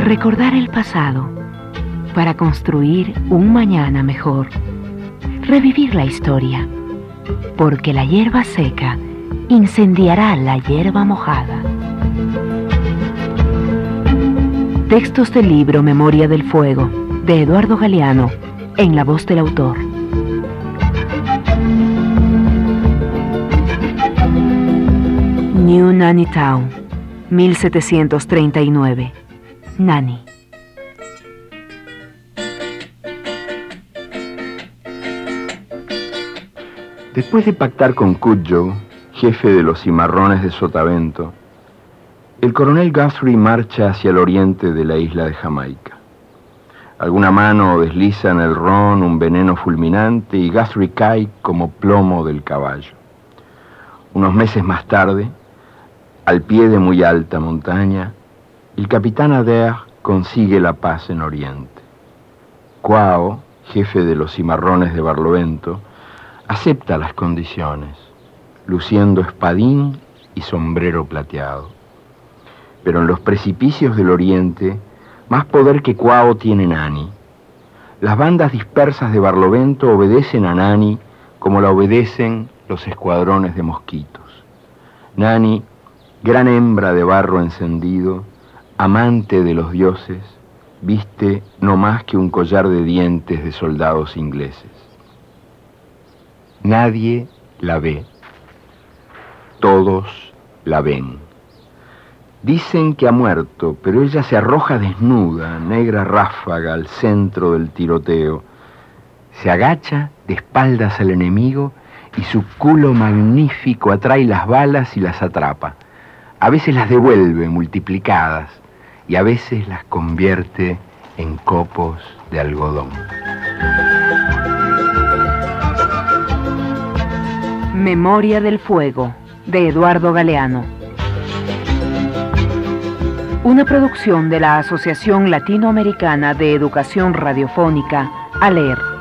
Recordar el pasado para construir un mañana mejor. Revivir la historia, porque la hierba seca incendiará la hierba mojada. Textos del libro Memoria del Fuego, de Eduardo Galeano, en la voz del autor. New Nanny Town, 1739. Nanny. Después de pactar con Cudjoe, jefe de los cimarrones de Sotavento, el coronel Guthrie marcha hacia el oriente de la isla de Jamaica. Alguna mano desliza en el ron un veneno fulminante y Guthrie cae como plomo del caballo. Unos meses más tarde, al pie de muy alta montaña, el capitán Adair consigue la paz en Oriente. Quao, jefe de los cimarrones de Barlovento, acepta las condiciones, luciendo espadín y sombrero plateado. Pero en los precipicios del Oriente, más poder que Quao tiene Nanny. Las bandas dispersas de Barlovento obedecen a Nanny como la obedecen los escuadrones de mosquitos. Nanny, gran hembra de barro encendido, amante de los dioses, viste no más que un collar de dientes de soldados ingleses. Nadie la ve, todos la ven. Dicen que ha muerto, pero ella se arroja desnuda, negra ráfaga, al centro del tiroteo. Se agacha de espaldas al enemigo y su culo magnífico atrae las balas y las atrapa. A veces las devuelve multiplicadas y a veces las convierte en copos de algodón. Memoria del Fuego, de Eduardo Galeano. Una producción de la Asociación Latinoamericana de Educación Radiofónica, ALER.